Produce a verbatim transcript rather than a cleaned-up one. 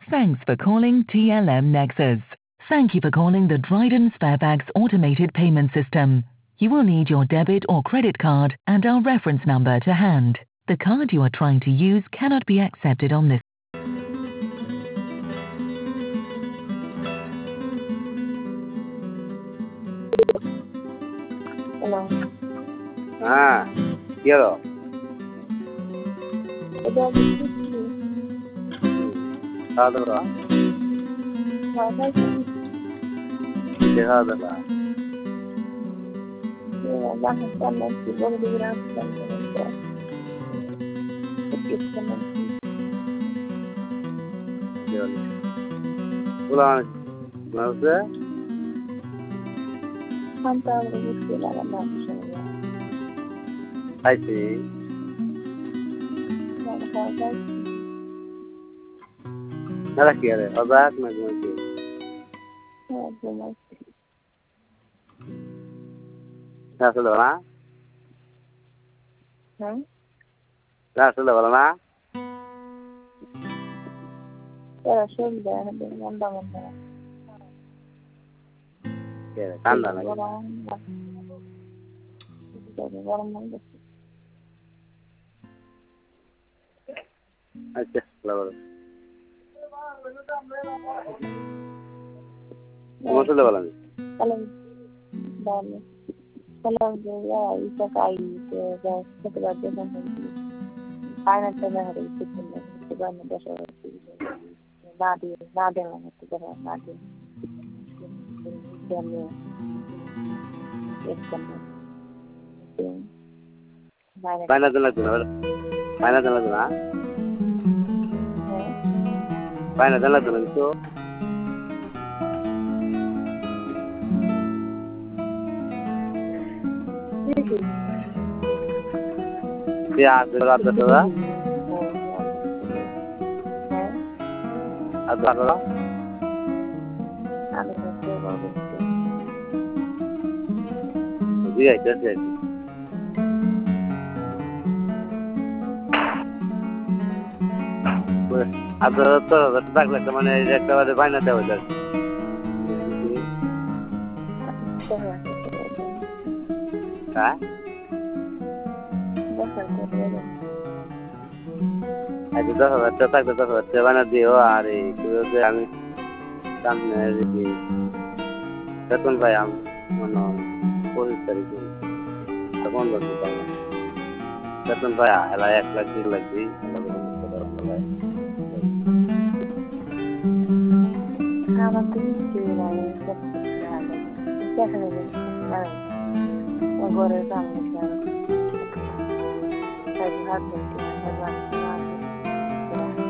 Thanks for calling T L M Nexus. Thank you for calling the Dryden Sparebags automated payment system. You will need your debit or credit card and our reference number to hand. The card you are trying to use cannot be accepted on this. Hello. হ্যাঁ কি হলো এটা দিচ্ছি খাওয়া দাওয়া খাওয়া দেখা দাওয়া বাসার সামনে একটু বড় দিকে রাস্তার বলা মানুষে খাইছি না কি আরে অজাক না ঘুমাইছি আসলে না হ্যাঁ আসলে বলো না সুবিধা মন্দা মন্দা কান্দা নাকি গরম মন্দা আচ্ছা ভালো মশলা বলা নেই Kalau dan kalau dia bisa kayu ke setelah dia nanti panen saja hari itu pun sebenarnya ada sesuatu nadi nadi lah itu dah nadi dan itu panen tu lagi na panen tu lagi na panen tu lagi na tu dia ada ada tu lah ada tu lah dia itu sih ada tu tak lagi mana dia tu ada banyak tu ada ah aja dah ada tak ada tu ada mana dia hari tu kami kami ni betul bayam mana polis tadi Teman lagi banyak. Betul saya, layak lagi lagi. Kalau tu cuma yang sebenarnya, kita hanya nak menggoreng sama saja. Saya harus kita harus